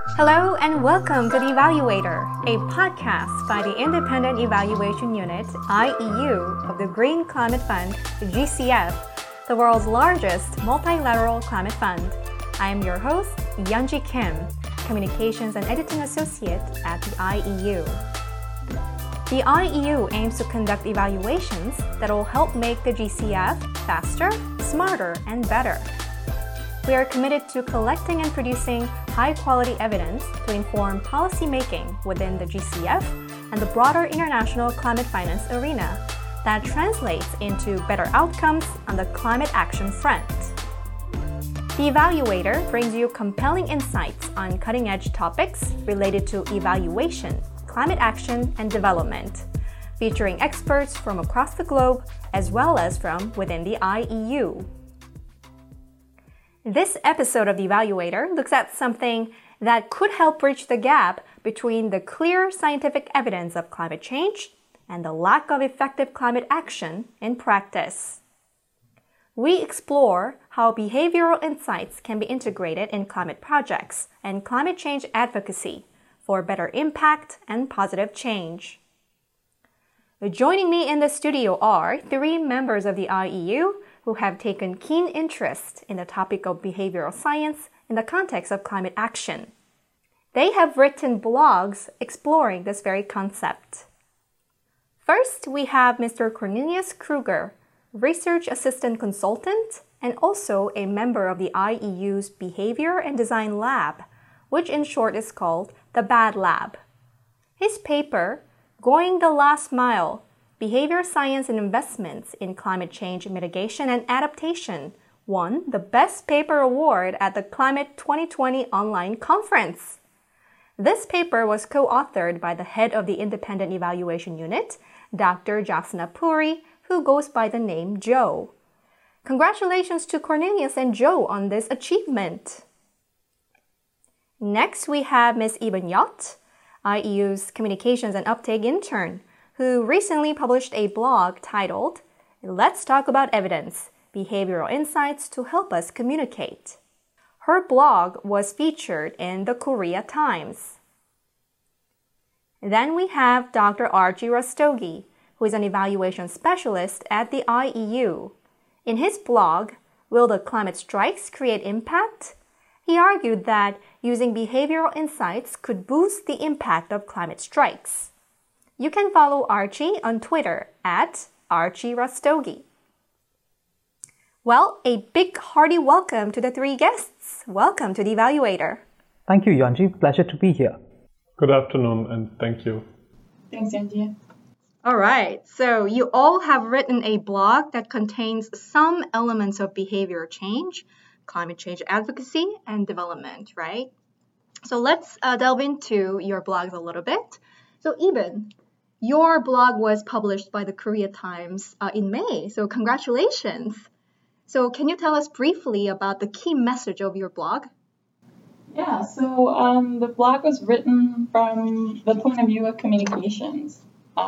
Hello and welcome to The Evaluator, a podcast by the Independent Evaluation Unit, IEU, of the Green Climate Fund, GCF, the world's largest multilateral climate fund. I am your host, Yeonji Kim, Communications and Editing Associate at the IEU. The IEU aims to conduct evaluations that will help make the GCF faster, smarter, and better. We are committed to collecting and producing high-quality evidence to inform policymaking within the GCF and the broader international climate finance arena that translates into better outcomes on the climate action front. The Evaluator brings you compelling insights on cutting-edge topics related to evaluation, climate action, and development, featuring experts from across the globe as well as from within the IEU. This episode of The Evaluator looks at something that could help bridge the gap between the clear scientific evidence of climate change and the lack of effective climate action in practice. We explore how behavioral insights can be integrated in climate projects and climate change advocacy for better impact and positive change. Joining me in the studio are three members of the IEU who have taken keen interest in the topic of behavioral science in the context of climate action. They have written blogs exploring this very concept. First, we have Mr. Cornelius Kruger, Research Assistant Consultant and also a member of the IEU's Behavior and Design Lab, which in short is called the BAD Lab. His paper, Going the Last Mile, Behavior Science and Investments in Climate Change Mitigation and Adaptation, won the Best Paper Award at the Climate 2020 online conference. This paper was co-authored by the head of the Independent Evaluation Unit, Dr. Jasna Puri, who goes by the name Joe. Congratulations to Cornelius and Joe on this achievement. Next, we have Ms. Eben Yot, IEU's Communications and Uptake intern, who recently published a blog titled, Let's Talk About Evidence, Behavioral Insights to Help Us Communicate. Her blog was featured in the Korea Times. Then we have Dr. Archie Rastogi, who is an evaluation specialist at the IEU. In his blog, Will the Climate Strikes Create Impact? He argued that using behavioral insights could boost the impact of climate strikes. You can follow Archie on Twitter at Archie Rastogi. Well, a big hearty welcome to the three guests. Welcome to The Evaluator. Thank you, Yeonji. Pleasure to be here. Good afternoon and thank you. Thanks, Yeonji. All right, so you all have written a blog that contains some elements of behavior change, climate change advocacy, and development, right? So let's delve into your blogs a little bit. So Eben, your blog was published by the Korea Times in May, so congratulations. So can you tell us briefly about the key message of your blog? Yeah, so the blog was written from the point of view of communications.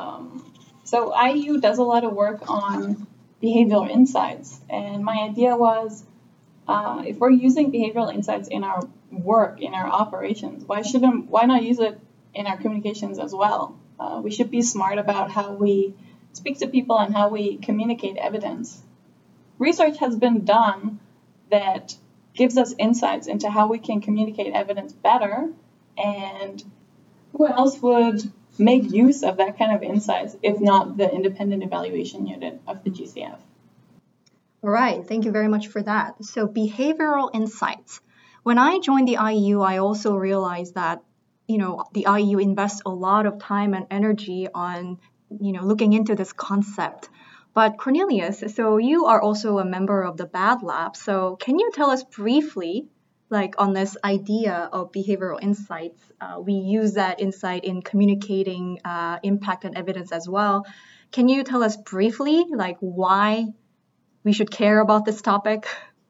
So IEU does a lot of work on behavioral insights, and my idea was if we're using behavioral insights in our work, in our operations, why not use it in our communications as well? We should be smart about how we speak to people and how we communicate evidence. Research has been done that gives us insights into how we can communicate evidence better, and who else would make use of that kind of insights if not the Independent Evaluation Unit of the GCF? All right, thank you very much for that. So behavioral insights. When I joined the IEU, I also realized that the IEU invests a lot of time and energy on, looking into this concept. But Cornelius, so you are also a member of the BAD Lab. So can you tell us briefly, on this idea of behavioral insights? We use that insight in communicating impact and evidence as well. Can you tell us briefly, why we should care about this topic?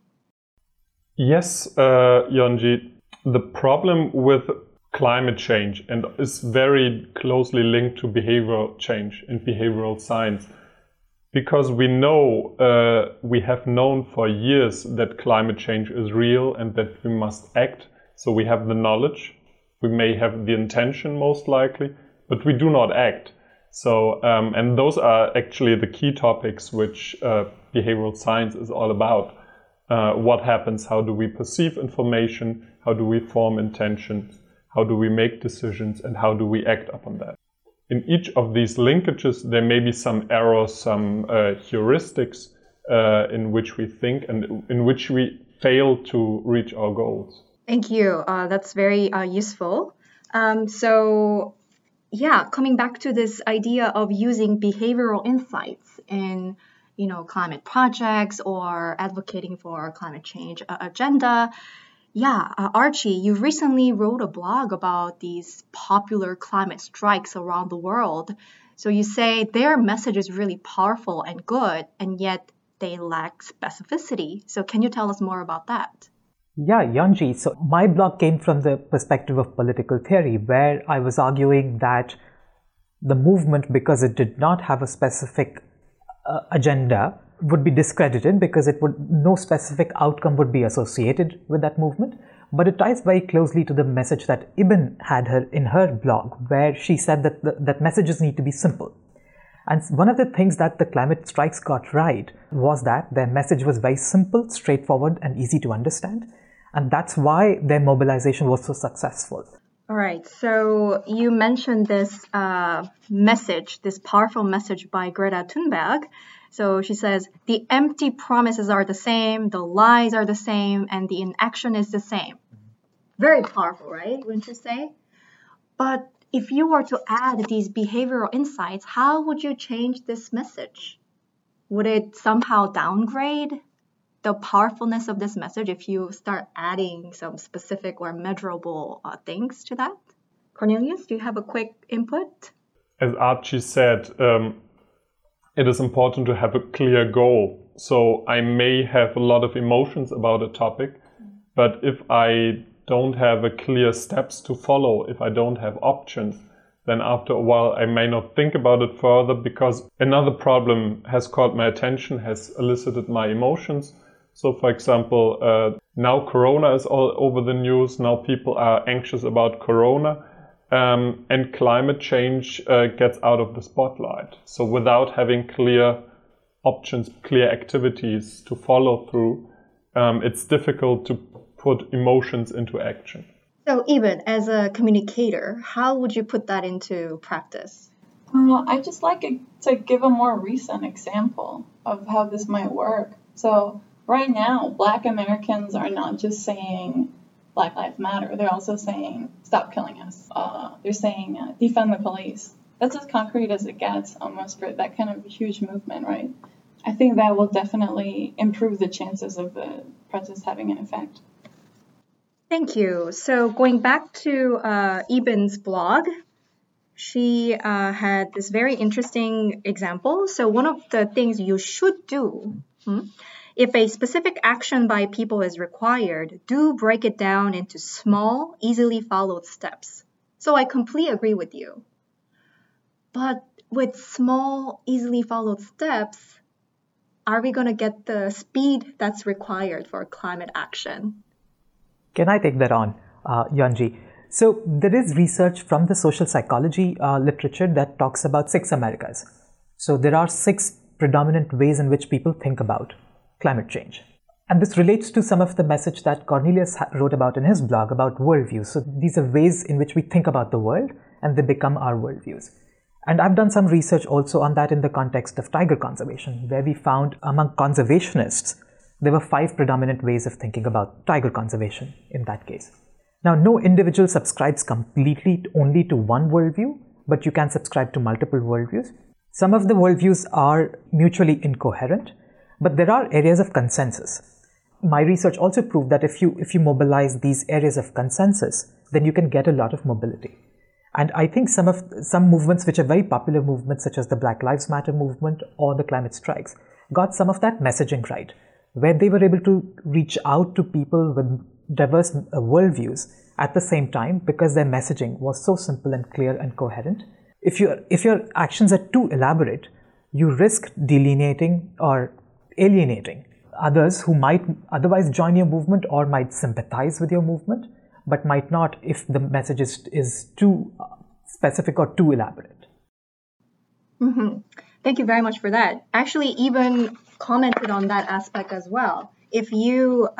Yes, Yeonji, the problem with climate change and is very closely linked to behavioral change and behavioral science. Because we have known for years that climate change is real and that we must act. So we have the knowledge. We may have the intention most likely, but we do not act. So, and those are actually the key topics which behavioral science is all about. What happens? How do we perceive information? How do we form intentions? How do we make decisions? And how do we act upon that? In each of these linkages, there may be some errors, some heuristics in which we think and in which we fail to reach our goals. Thank you. That's very useful. So, coming back to this idea of using behavioral insights in, climate projects or advocating for climate change agenda. Archie, you recently wrote a blog about these popular climate strikes around the world. So you say their message is really powerful and good, and yet they lack specificity. So can you tell us more about that? Yeah, Yonji. So my blog came from the perspective of political theory, where I was arguing that the movement, because it did not have a specific agenda, would be discredited because no specific outcome would be associated with that movement. But it ties very closely to the message that Ibn had in her blog, where she said that messages need to be simple. And one of the things that the climate strikes got right was that their message was very simple, straightforward, and easy to understand. And that's why their mobilization was so successful. All right. So you mentioned this message, this powerful message by Greta Thunberg. So she says, the empty promises are the same, the lies are the same, and the inaction is the same. Very powerful, right? Wouldn't you say? But if you were to add these behavioral insights, how would you change this message? Would it somehow downgrade the powerfulness of this message if you start adding some specific or measurable things to that? Cornelius, do you have a quick input? As Archie said, it is important to have a clear goal. So I may have a lot of emotions about a topic, but if I don't have a clear steps to follow, if I don't have options, then after a while I may not think about it further because another problem has caught my attention, has elicited my emotions. So for example, now Corona is all over the news, now people are anxious about Corona, and climate change gets out of the spotlight. So without having clear options, clear activities to follow through, it's difficult to put emotions into action. So Ibn, as a communicator, how would you put that into practice? I'd just like to give a more recent example of how this might work. So right now, Black Americans are not just saying Black Lives Matter, they're also saying stop killing us. They're saying defund the police. That's as concrete as it gets almost for that kind of huge movement, right? I think that will definitely improve the chances of the protest having an effect. Thank you. So going back to Ibn's blog, she had this very interesting example. So one of the things you should do, if a specific action by people is required, do break it down into small, easily followed steps. So I completely agree with you. But with small, easily followed steps, are we going to get the speed that's required for climate action? Can I take that on, Yonji? So there is research from the social psychology literature that talks about 6 Americas. So there are 6 predominant ways in which people think about climate change. And this relates to some of the message that Cornelius wrote about in his blog about worldviews. So these are ways in which we think about the world and they become our worldviews. And I've done some research also on that in the context of tiger conservation, where we found among conservationists, there were 5 predominant ways of thinking about tiger conservation in that case. Now, no individual subscribes completely only to one worldview, but you can subscribe to multiple worldviews. Some of the worldviews are mutually incoherent, but there are areas of consensus. My research also proved that if you mobilize these areas of consensus, then you can get a lot of mobility. And I think some movements which are very popular movements, such as the Black Lives Matter movement or the climate strikes, got some of that messaging right, where they were able to reach out to people with diverse worldviews at the same time because their messaging was so simple and clear and coherent. If your actions are too elaborate, you risk delineating or alienating others who might otherwise join your movement or might sympathize with your movement, but might not if the message is too specific or too elaborate. Mm-hmm. Thank you very much for that. Actually, even commented on that aspect as well. If you,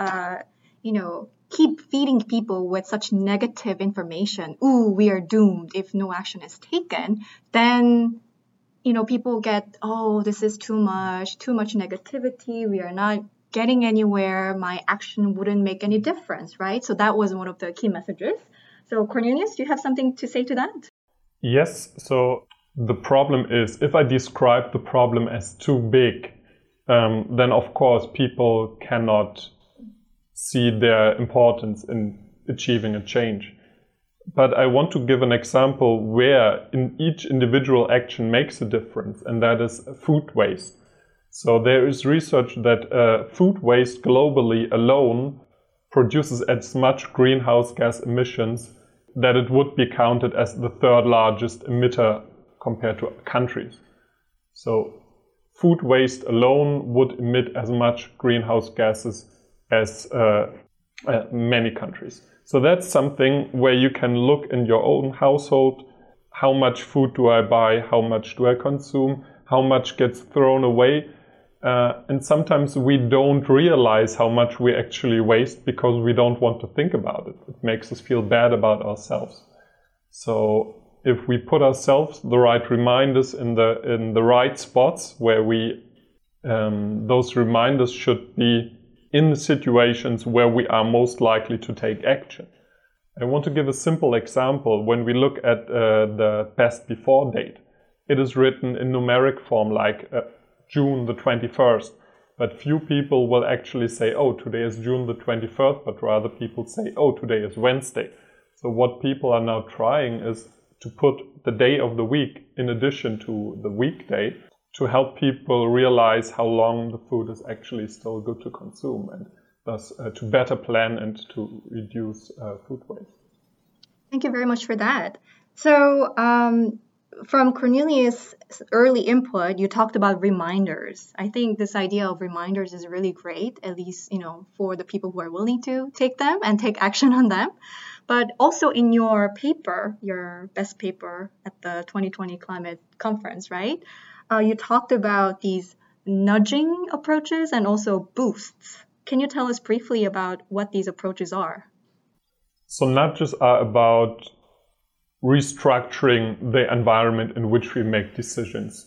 keep feeding people with such negative information, ooh, we are doomed if no action is taken, then, people get, oh, this is too much negativity. We are not getting anywhere. My action wouldn't make any difference, right? So that was one of the key messages. So Cornelius, do you have something to say to that? Yes. So the problem is, if I describe the problem as too big, then of course people cannot see their importance in achieving a change. But I want to give an example where in each individual action makes a difference, and that is food waste. So there is research that food waste globally alone produces as much greenhouse gas emissions that it would be counted as the third largest emitter compared to countries. So food waste alone would emit as much greenhouse gases as many countries. So that's something where you can look in your own household, how much food do I buy, how much do I consume, how much gets thrown away. And sometimes we don't realize how much we actually waste because we don't want to think about it. It makes us feel bad about ourselves. So if we put ourselves the right reminders in the right spots where those reminders should be in the situations where we are most likely to take action. I want to give a simple example. When we look at the best before date, it is written in numeric form like June the 21st, but few people will actually say, oh, today is June the 21st, but rather people say, oh, today is Wednesday. So what people are now trying is to put the day of the week in addition to the weekday to help people realize how long the food is actually still good to consume, and thus to better plan and to reduce food waste. Thank you very much for that. So from Cornelius' early input, you talked about reminders. I think this idea of reminders is really great, at least, for the people who are willing to take them and take action on them. But also in your paper, your best paper at the 2020 climate conference, right? You talked about these nudging approaches and also boosts. Can you tell us briefly about what these approaches are? So nudges are about restructuring the environment in which we make decisions.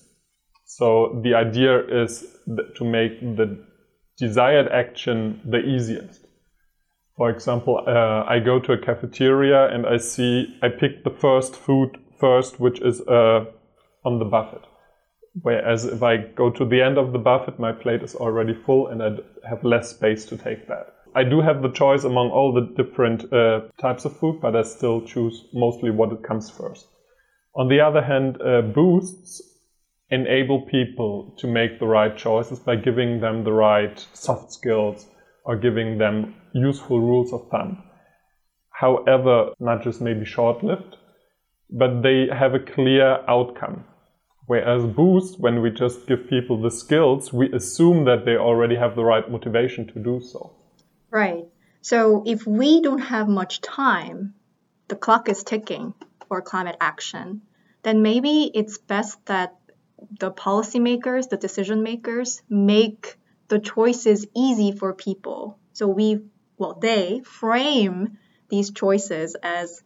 So the idea is to make the desired action the easiest. For example, I go to a cafeteria and I pick the first food first, which is on the buffet. Whereas if I go to the end of the buffet, my plate is already full and I have less space to take that. I do have the choice among all the different types of food, but I still choose mostly what comes first. On the other hand, boosts enable people to make the right choices by giving them the right soft skills or giving them useful rules of thumb. However, nudges may be short-lived, but they have a clear outcome. Whereas boosts, when we just give people the skills, we assume that they already have the right motivation to do so. Right. So if we don't have much time, the clock is ticking for climate action, then maybe it's best that the policymakers, the decision makers, make the choices easy for people. So they frame these choices as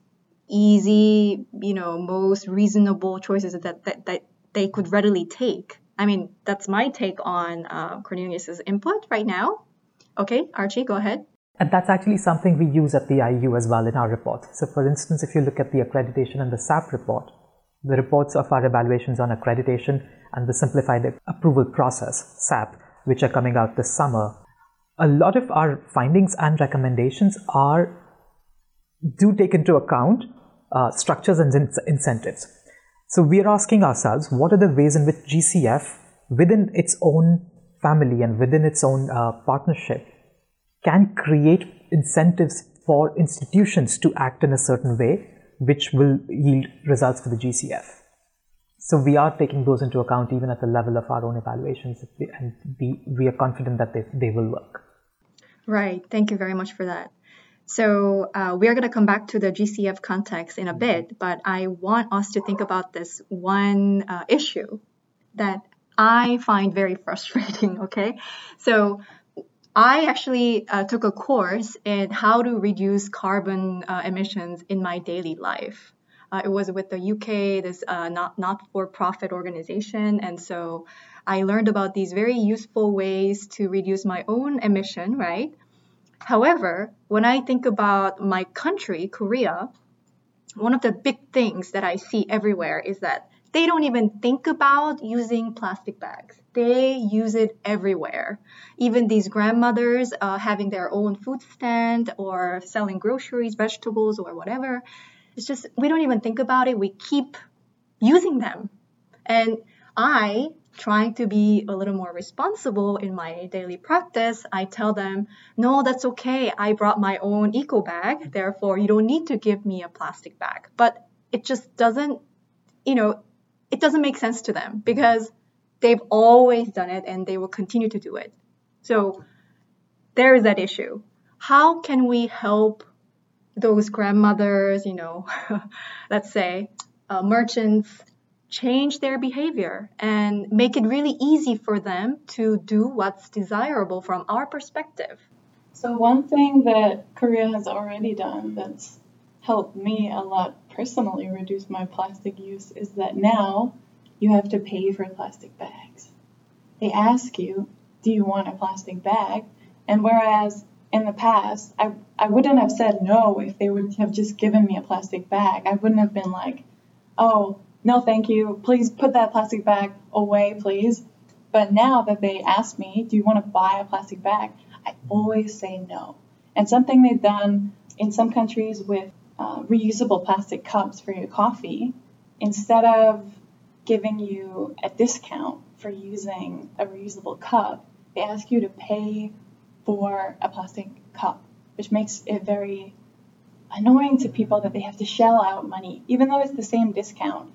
easy, most reasonable choices that they could readily take. I mean, that's my take on Cornelius's input right now. Okay, Archie, go ahead. And that's actually something we use at the IU as well in our report. So for instance, if you look at the accreditation and the SAP report, the reports of our evaluations on accreditation and the simplified approval process, SAP, which are coming out this summer, a lot of our findings and recommendations do take into account structures and incentives. So we are asking ourselves, what are the ways in which GCF, within its own family and within its own partnership, can create incentives for institutions to act in a certain way, which will yield results for the GCF. So we are taking those into account even at the level of our own evaluations, and we are confident that they will work. Right. Thank you very much for that. So we are going to come back to the GCF context in a bit, but I want us to think about this one issue that I find very frustrating, okay? So I actually took a course in how to reduce carbon emissions in my daily life. It was with the UK, this not-for-profit organization, and so I learned about these very useful ways to reduce my own emission, right? However, when I think about my country, Korea, one of the big things that I see everywhere is that they don't even think about using plastic bags. They use it everywhere. Even these grandmothers having their own food stand or selling groceries, vegetables, or whatever. It's just, we don't even think about it. We keep using them. And I, trying to be a little more responsible in my daily practice, I tell them, no, that's okay. I brought my own eco bag. Therefore, you don't need to give me a plastic bag. But it just doesn't, it doesn't make sense to them because they've always done it and they will continue to do it. So there is that issue. How can we help those grandmothers, let's say merchants, change their behavior and make it really easy for them to do what's desirable from our perspective? So one thing that Korea has already done that's helped me a lot personally reduce my plastic use is that now you have to pay for plastic bags. They ask you, do you want a plastic bag? And whereas in the past, I wouldn't have said no if they would have just given me a plastic bag. I wouldn't have been like, oh, no, thank you. Please put that plastic bag away, please. But now that they ask me, do you want to buy a plastic bag? I always say no. And something they've done in some countries with reusable plastic cups for your coffee, instead of giving you a discount for using a reusable cup, they ask you to pay for a plastic cup, which makes it very annoying to people that they have to shell out money, even though it's the same discount.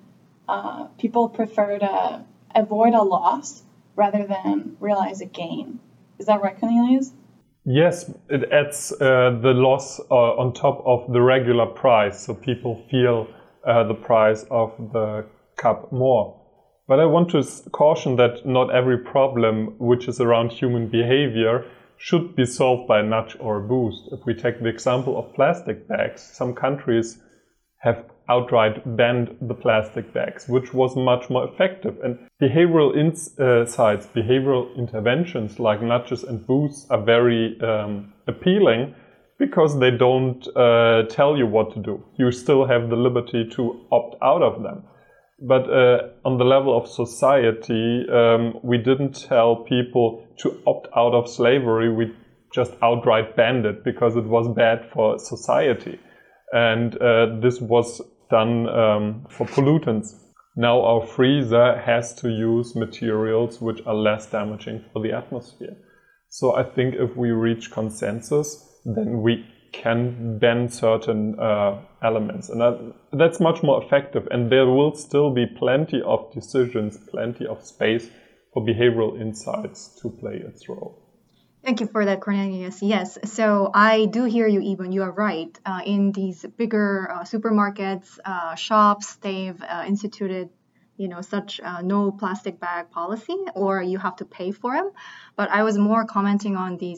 People prefer to avoid a loss rather than realize a gain. Is that right, Cornelius? Yes, it adds the loss on top of the regular price, so people feel the price of the cup more. But I want to caution that not every problem which is around human behavior should be solved by a nudge or a boost. If we take the example of plastic bags, some countries have outright banned the plastic bags, which was much more effective. And behavioral insights, behavioral interventions like nudges and boosts are very appealing because they don't tell you what to do. You still have the liberty to opt out of them. But on the level of society, we didn't tell people to opt out of slavery. We just outright banned it because it was bad for society. And this was done for pollutants. Now our freezer has to use materials which are less damaging for the atmosphere. So I think if we reach consensus, then we can ban certain elements. And that's much more effective. And there will still be plenty of decisions, plenty of space for behavioral insights to play its role. Thank you for that, Cornelius. Yes, so I do hear you, Eben. You are right. In these bigger supermarkets, shops, they've instituted, such no plastic bag policy, or you have to pay for them. But I was more commenting on these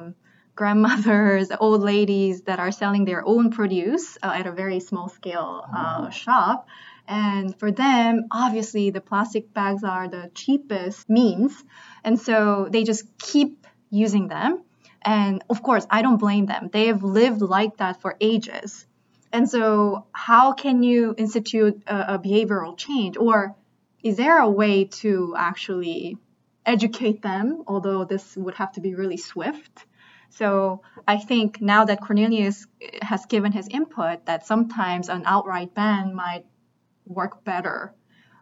grandmothers, old ladies that are selling their own produce at a very small scale shop. And for them, obviously, the plastic bags are the cheapest means. And so they just keep using them. And of course, I don't blame them. They have lived like that for ages. And so how can you institute a behavioral change? Or is there a way to actually educate them, although this would have to be really swift? So I think now that Cornelius has given his input that sometimes an outright ban might work better,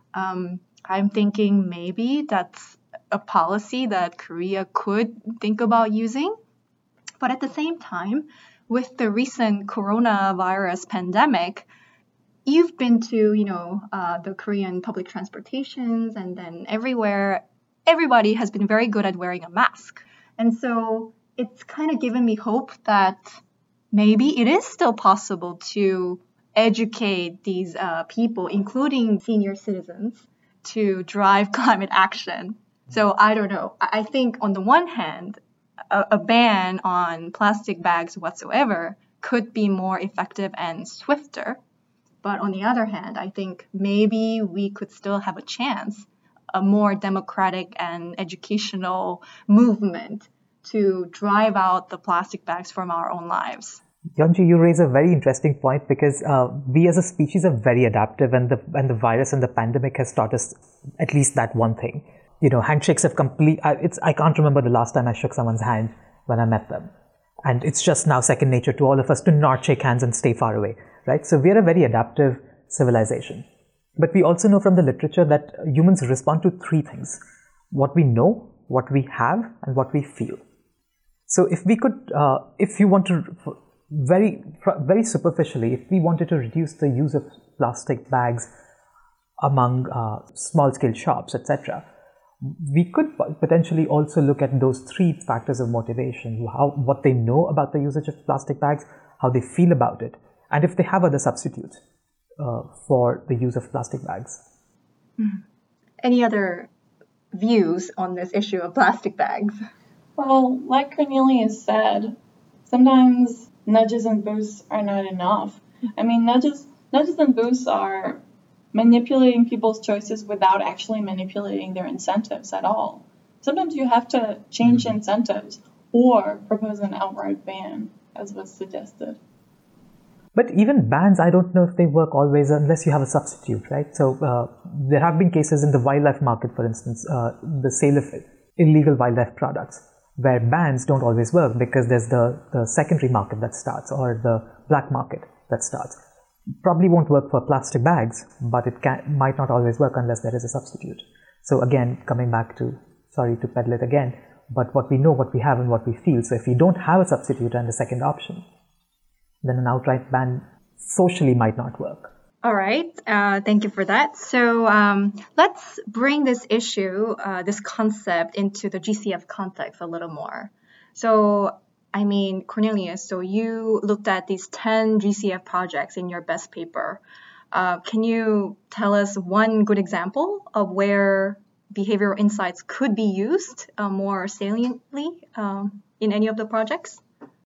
I'm thinking maybe that's a policy that Korea could think about using. But at the same time, with the recent coronavirus pandemic, you've been to, the Korean public transportations, and then everywhere, everybody has been very good at wearing a mask. And so it's kind of given me hope that maybe it is still possible to educate these people, including senior citizens, to drive climate action. So I don't know. I think on the one hand, a ban on plastic bags whatsoever could be more effective and swifter. But on the other hand, I think maybe we could still have a chance, a more democratic and educational movement to drive out the plastic bags from our own lives. Yeonji, you raise a very interesting point because we as a species are very adaptive, and the virus and the pandemic has taught us at least that one thing. Handshakes have I can't remember the last time I shook someone's hand when I met them. And it's just now second nature to all of us to not shake hands and stay far away, right? So we're a very adaptive civilization. But we also know from the literature that humans respond to three things: what we know, what we have, and what we feel. So if we could, if you want to, very superficially, if we wanted to reduce the use of plastic bags among small-scale shops, etc., we could potentially also look at those three factors of motivation: what they know about the usage of plastic bags, how they feel about it, and if they have other substitutes for the use of plastic bags. Any other views on this issue of plastic bags? Well, like Cornelius said, sometimes nudges and boosts are not enough. I mean, nudges and boosts are manipulating people's choices without actually manipulating their incentives at all. Sometimes you have to change incentives or propose an outright ban, as was suggested. But even bans, I don't know if they work always unless you have a substitute, right? So there have been cases in the wildlife market, for instance, the sale of illegal wildlife products, where bans don't always work because there's the secondary market that starts, or the black market that starts. Probably won't work for plastic bags, but it might not always work unless there is a substitute. So again, coming back to, sorry to peddle it again, but what we know, what we have, and what we feel. So if we don't have a substitute and a second option, then an outright ban socially might not work. All right. Thank you for that. So let's bring this issue, this concept, into the GCF context a little more. So, I mean, Cornelius, so you looked at these 10 GCF projects in your best paper. Can you tell us one good example of where behavioral insights could be used more saliently in any of the projects?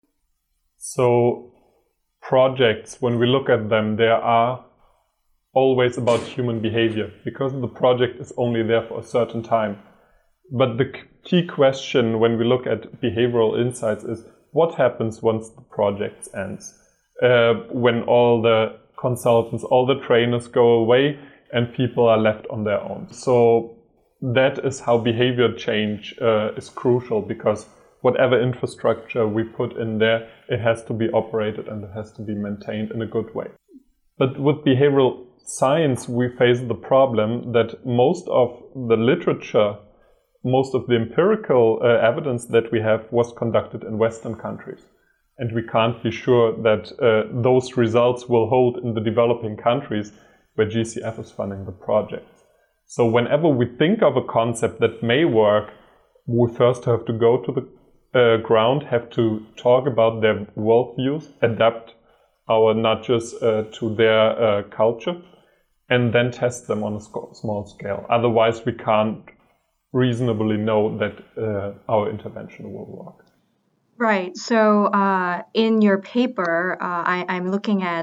So projects, when we look at them, they are always about human behavior because the project is only there for a certain time. But the key question when we look at behavioral insights is what happens once the project ends? When all the consultants, all the trainers go away and people are left on their own. So that is how behavior change is crucial, because whatever infrastructure we put in there, it has to be operated and it has to be maintained in a good way. But with behavioral science, we face the problem that most of the literature, most of the empirical evidence that we have was conducted in Western countries. And we can't be sure that those results will hold in the developing countries where GCF is funding the project. So whenever we think of a concept that may work, we first have to go to the ground, have to talk about their worldviews, adapt our nudges to their culture, and then test them on a small scale. Otherwise, we can't reasonably know that our intervention will work. Right. So in your paper, I'm looking at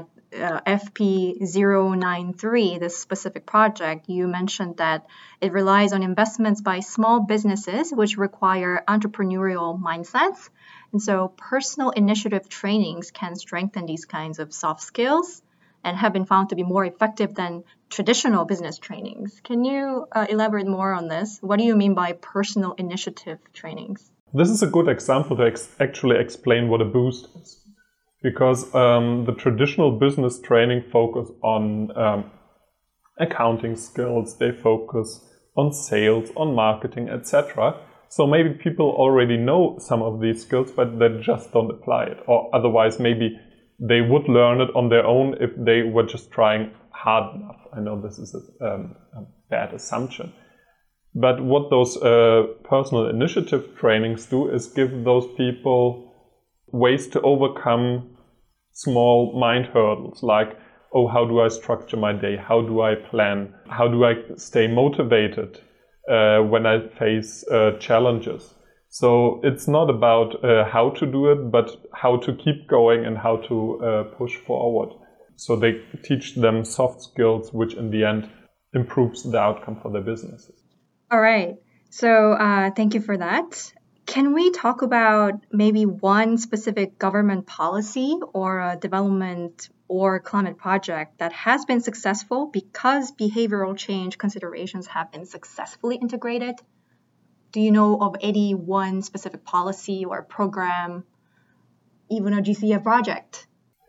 FP093, this specific project. You mentioned that it relies on investments by small businesses which require entrepreneurial mindsets. And so personal initiative trainings can strengthen these kinds of soft skills and have been found to be more effective than traditional business trainings. Can you elaborate more on this? What do you mean by personal initiative trainings? This is a good example to actually explain what a boost is. Because the traditional business training focus on accounting skills, they focus on sales, on marketing, etc. So maybe people already know some of these skills, but they just don't apply it. Or otherwise, maybe they would learn it on their own if they were just trying hard enough. I know this is a bad assumption. But what those personal initiative trainings do is give those people ways to overcome small mind hurdles like, oh, how do I structure my day? How do I plan? How do I stay motivated when I face challenges? So it's not about how to do it, but how to keep going and how to push forward. So they teach them soft skills, which in the end improves the outcome for their businesses. All right. So thank you for that. Can we talk about maybe one specific government policy or a development or climate project that has been successful because behavioral change considerations have been successfully integrated? Do you know of any one specific policy or program, even a GCF project?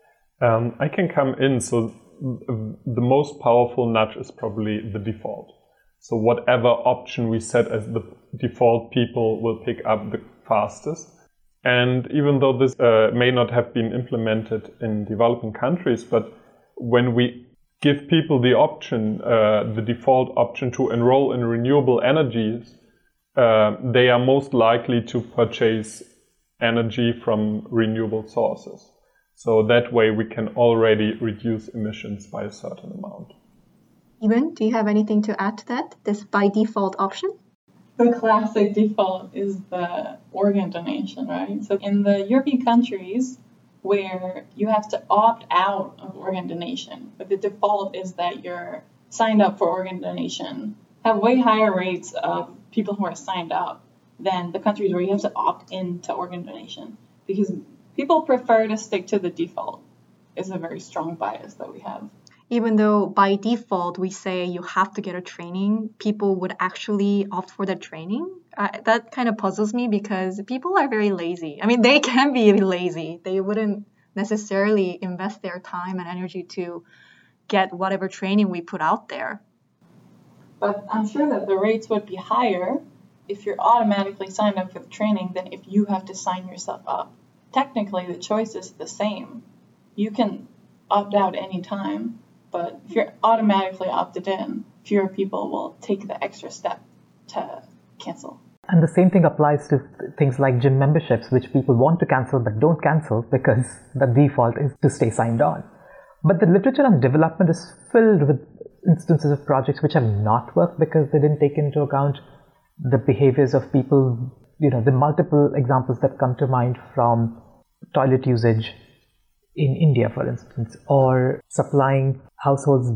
I can come in. So the most powerful nudge is probably the default. So whatever option we set as the default, people will pick up the fastest. And even though this may not have been implemented in developing countries, but when we give people the option, the default option to enroll in renewable energies, they are most likely to purchase energy from renewable sources. So that way we can already reduce emissions by a certain amount. Evan, do you have anything to add to that, this by default option? The classic default is the organ donation, right? So in the European countries where you have to opt out of organ donation, but the default is that you're signed up for organ donation, have way higher rates of people who are signed up than the countries where you have to opt into organ donation, because people prefer to stick to the default. It's a very strong bias that we have. Even though by default we say you have to get a training, people would actually opt for the training. That kind of puzzles me because people are very lazy. I mean, they can be lazy. They wouldn't necessarily invest their time and energy to get whatever training we put out there. But I'm sure that the rates would be higher if you're automatically signed up for the training than if you have to sign yourself up. Technically, the choice is the same. You can opt out anytime, but if you're automatically opted in, fewer people will take the extra step to cancel. And the same thing applies to things like gym memberships, which people want to cancel but don't cancel because the default is to stay signed on. But the literature on development is filled with instances of projects which have not worked because they didn't take into account the behaviors of people. You know, the multiple examples that come to mind from toilet usage in India, for instance, or supplying households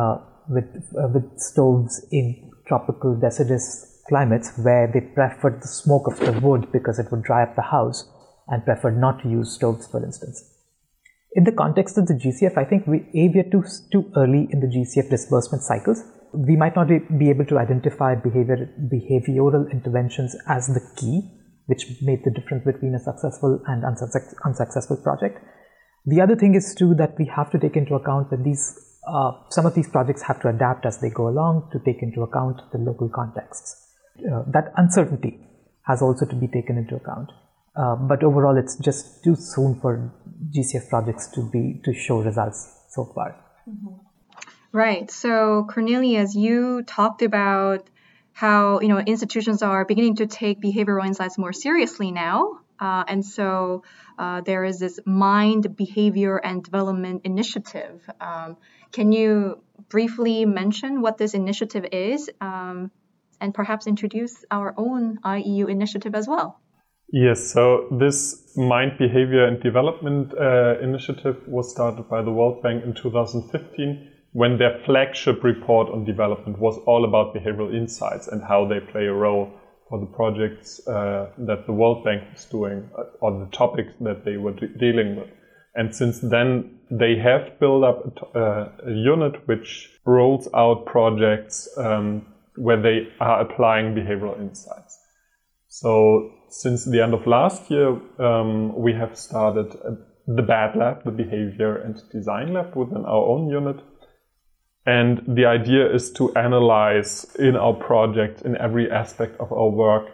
with stoves in tropical deciduous climates where they preferred the smoke of the wood because it would dry up the house and preferred not to use stoves, for instance. In the context of the GCF, I think we are too early in the GCF disbursement cycles. We might not be able to identify behavioral interventions as the key, which made the difference between a successful and unsuccessful project. The other thing is too that we have to take into account that some of these projects have to adapt as they go along to take into account the local contexts. That uncertainty has also to be taken into account. But overall, it's just too soon for GCF projects to show results so far. Mm-hmm. Right. So Cornelius, you talked about how institutions are beginning to take behavioral insights more seriously now, and so there is this Mind, Behavior, and Development Initiative. Can you briefly mention what this initiative is, and perhaps introduce our own IEU initiative as well? Yes, so this Mind, Behavior and Development initiative was started by the World Bank in 2015 when their flagship report on development was all about behavioral insights and how they play a role for the projects that the World Bank was doing on the topics that they were dealing with. And since then, they have built up a unit which rolls out projects where they are applying behavioral insights. So since the end of last year, we have started the BAD Lab, the Behavior and Design Lab within our own unit. And the idea is to analyze in our project, in every aspect of our work,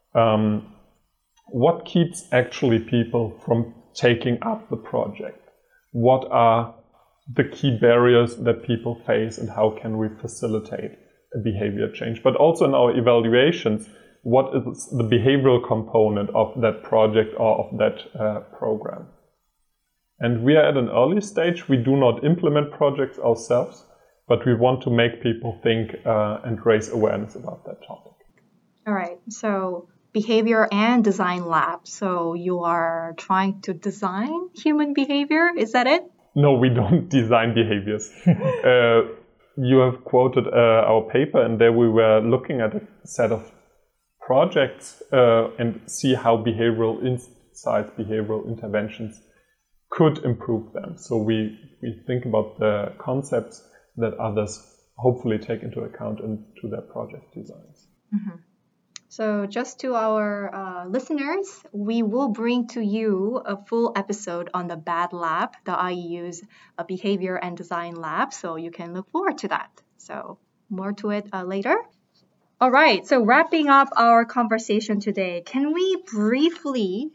what keeps actually people from taking up the project. What are the key barriers that people face and how can we facilitate a behavior change? But also in our evaluations, what is the behavioral component of that project or of that program? And we are at an early stage. We do not implement projects ourselves, but we want to make people think and raise awareness about that topic. All right. So behavior and design lab. So you are trying to design human behavior. Is that it? No, we don't design behaviors. You have quoted our paper, and there we were looking at a set of projects and see how behavioral insights, behavioral interventions could improve them. So we think about the concepts that others hopefully take into account into their project designs. Mm-hmm. So just to our listeners, we will bring to you a full episode on the BAD Lab, the IEU's Behavior and Design Lab. So you can look forward to that. So more to it later. All right. So wrapping up our conversation today, can we briefly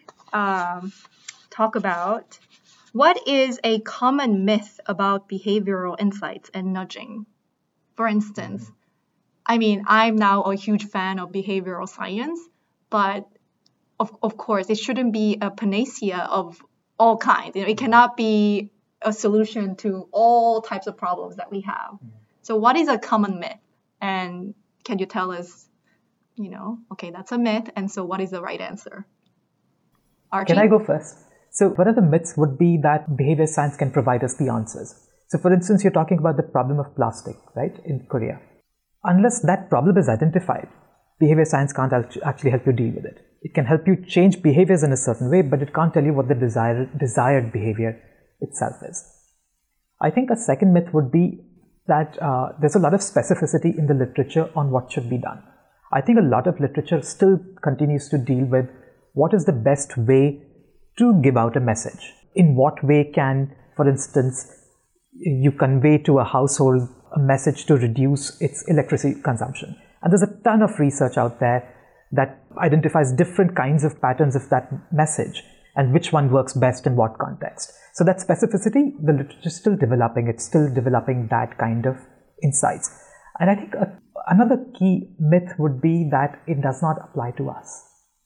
talk about what is a common myth about behavioral insights and nudging? For instance, I mean, I'm now a huge fan of behavioral science, but of course, it shouldn't be a panacea of all kinds. It cannot be a solution to all types of problems that we have. So what is a common myth? And can you tell us, okay, that's a myth. And so what is the right answer? Archie? Can I go first? So one of the myths would be that behavior science can provide us the answers. So for instance, you're talking about the problem of plastic, right, in Korea. Unless that problem is identified, behavior science can't actually help you deal with it. It can help you change behaviors in a certain way, but it can't tell you what the desired behavior itself is. I think a second myth would be that there's a lot of specificity in the literature on what should be done. I think a lot of literature still continues to deal with what is the best way to give out a message. In what way can, for instance, you convey to a household a message to reduce its electricity consumption. And there's a ton of research out there that identifies different kinds of patterns of that message and which one works best in what context. So that specificity, the literature is still developing. It's still developing that kind of insights. And I think another key myth would be that it does not apply to us.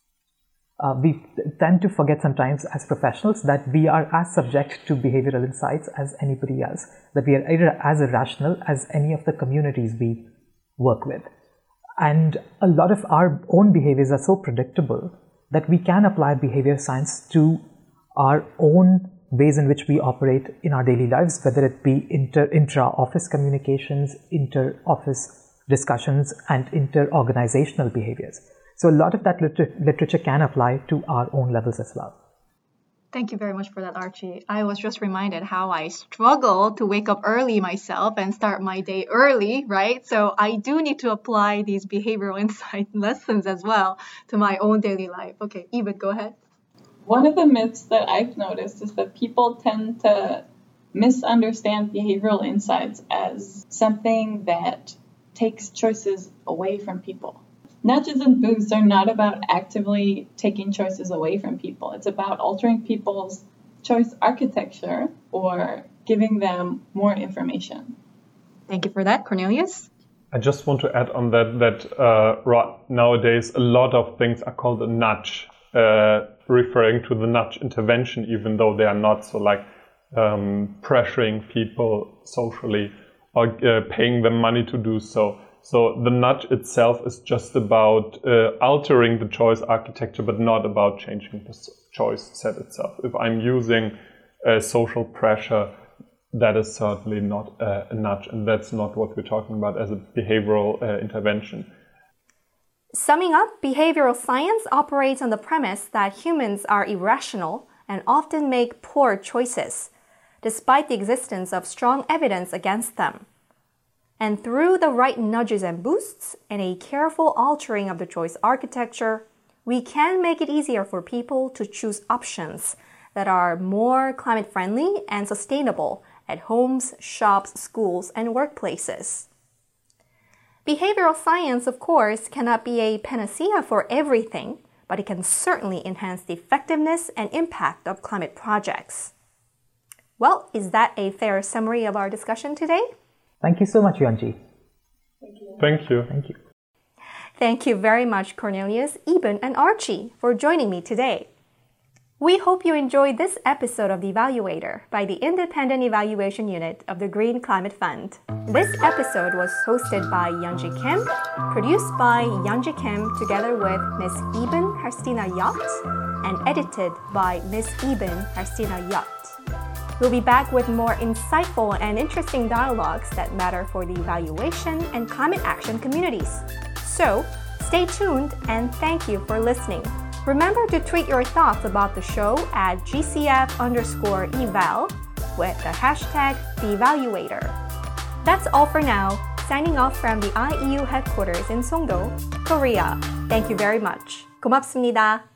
We tend to forget sometimes as professionals that we are as subject to behavioral insights as anybody else, that we are as irrational as any of the communities we work with. And a lot of our own behaviors are so predictable that we can apply behavior science to our own ways in which we operate in our daily lives, whether it be intra-office communications, inter-office discussions, and inter-organizational behaviors. So a lot of that literature can apply to our own levels as well. Thank you very much for that, Archie. I was just reminded how I struggle to wake up early myself and start my day early, right? So I do need to apply these behavioral insight lessons as well to my own daily life. Okay, Eva, go ahead. One of the myths that I've noticed is that people tend to misunderstand behavioral insights as something that takes choices away from people. Nudges and boosts are not about actively taking choices away from people. It's about altering people's choice architecture or giving them more information. Thank you for that, Cornelius. I just want to add on that nowadays a lot of things are called a nudge, referring to the nudge intervention, even though they are not. So like pressuring people socially or paying them money to do so. So the nudge itself is just about altering the choice architecture, but not about changing the choice set itself. If I'm using social pressure, that is certainly not a nudge, and that's not what we're talking about as a behavioral intervention. Summing up, behavioral science operates on the premise that humans are irrational and often make poor choices, despite the existence of strong evidence against them. And through the right nudges and boosts and a careful altering of the choice architecture, we can make it easier for people to choose options that are more climate-friendly and sustainable at homes, shops, schools, and workplaces. Behavioral science, of course, cannot be a panacea for everything, but it can certainly enhance the effectiveness and impact of climate projects. Well, is that a fair summary of our discussion today? Thank you so much, Yuanji. Thank you. Thank you. Thank you very much, Cornelius, Eben, and Archie, for joining me today. We hope you enjoyed this episode of The Evaluator by the Independent Evaluation Unit of the Green Climate Fund. This episode was hosted by Yeonji Kim, produced by Yeonji Kim together with Ms. Eben Harstina Yacht, and edited by Ms. Eben Harstina Yacht. We'll be back with more insightful and interesting dialogues that matter for the evaluation and climate action communities. So, stay tuned and thank you for listening. Remember to tweet your thoughts about the show at GCF_eval with the hashtag #TheEvaluator. That's all for now. Signing off from the IEU headquarters in Songdo, Korea. Thank you very much. 고맙습니다.